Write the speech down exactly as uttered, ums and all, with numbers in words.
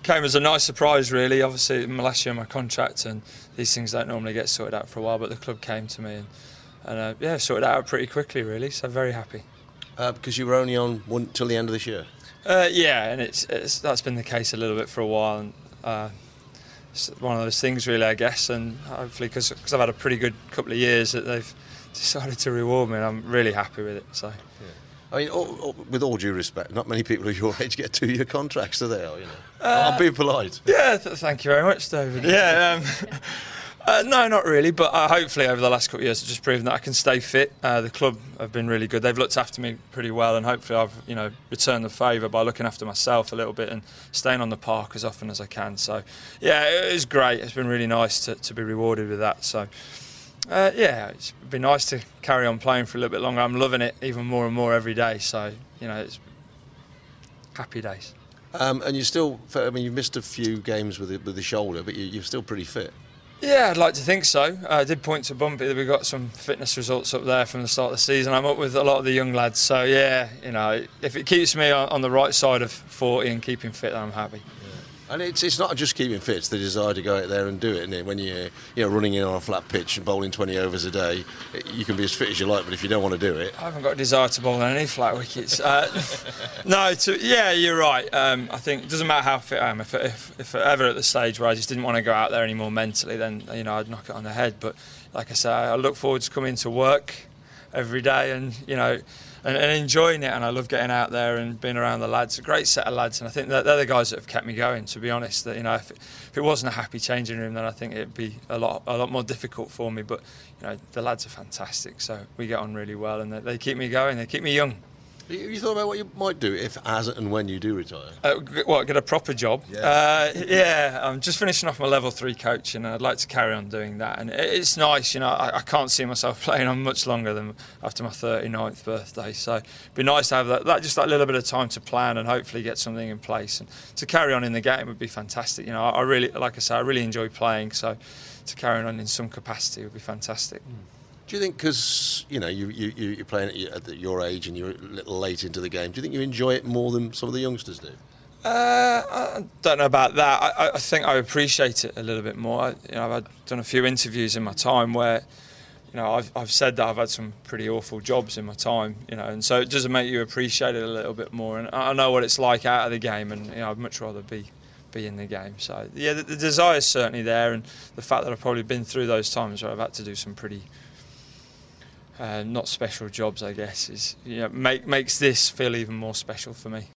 came as a nice surprise, really. Obviously, my last year of my contract, and these things don't normally get sorted out for a while, but the club came to me and, and uh, yeah, sorted it out pretty quickly, really. So very happy. Uh, because you were only on one till the end of this year. Uh, yeah, and it's, it's that's been the case a little bit for a while, and uh, it's one of those things, really, I guess. And hopefully, because I've had a pretty good couple of years, that they've decided to reward me, and I'm really happy with it. So. Yeah. I mean, all, all, with all due respect, not many people of your age get two-year contracts, do they? You know, uh, I'm being polite. Yeah, th- thank you very much, David. Yeah, um, uh, no, not really, but uh, hopefully over the last couple of years, I've just proven that I can stay fit. Uh, the club have been really good; they've looked after me pretty well, and hopefully I've, you know, returned the favour by looking after myself a little bit and staying on the park as often as I can. So, yeah, it was great. It's been really nice to, to be rewarded with that. So. Uh, yeah, it's been nice to carry on playing for a little bit longer. I'm loving it even more and more every day. So, you know, it's happy days. Um, and you're still, I mean, you've missed a few games with the, with the shoulder, but you, you're still pretty fit. Yeah, I'd like to think so. Uh, I did point to Bumpy that we got some fitness results up there from the start of the season. I'm up with a lot of the young lads. So, yeah, you know, if it keeps me on, on the right side of forty and keeping fit, then I'm happy. And it's it's not just keeping fit; it's the desire to go out there and do it. Isn't it? When you're you know running in on a flat pitch and bowling twenty overs a day, you can be as fit as you like, but if you don't want to do it, I haven't got a desire to bowl on any flat wickets. Uh, no, to, yeah, you're right. Um, I think it doesn't matter how fit I am. If, if if ever at the stage where I just didn't want to go out there anymore mentally, then you know I'd knock it on the head. But like I say, I look forward to coming to work every day, and you know. And, and enjoying it, and I love getting out there and being around the lads. A great set of lads, and I think that they're the guys that have kept me going. To be honest, that you know, if it, if it wasn't a happy changing room, then I think it'd be a lot a lot more difficult for me. But you know, the lads are fantastic, so we get on really well, and they, they keep me going. They keep me young. Have you thought about what you might do if, as and when you do retire? Uh, what, get a proper job? Yeah. Uh, yeah, I'm just finishing off my level three coaching, and I'd like to carry on doing that. And it's nice, you know, I, I can't see myself playing on much longer than after my thirty-ninth birthday. So it'd be nice to have that, that, just that little bit of time to plan and hopefully get something in place. And to carry on in the game would be fantastic. You know, I, I really, like I say, I really enjoy playing. So to carry on in some capacity would be fantastic. Mm. Do you think, because you know you, you you're playing at your age and you're a little late into the game, do you think you enjoy it more than some of the youngsters do? Uh, I don't know about that. I, I think I appreciate it a little bit more. I, you know, I've done a few interviews in my time where, you know, I've I've said that I've had some pretty awful jobs in my time, you know, and so it does make you appreciate it a little bit more. And I know what it's like out of the game, and you know, I'd much rather be. be in the game. So yeah, the, the desire is certainly there, and the fact that I've probably been through those times where I've had to do some pretty Uh, not special jobs, I guess, is you know, make makes this feel even more special for me.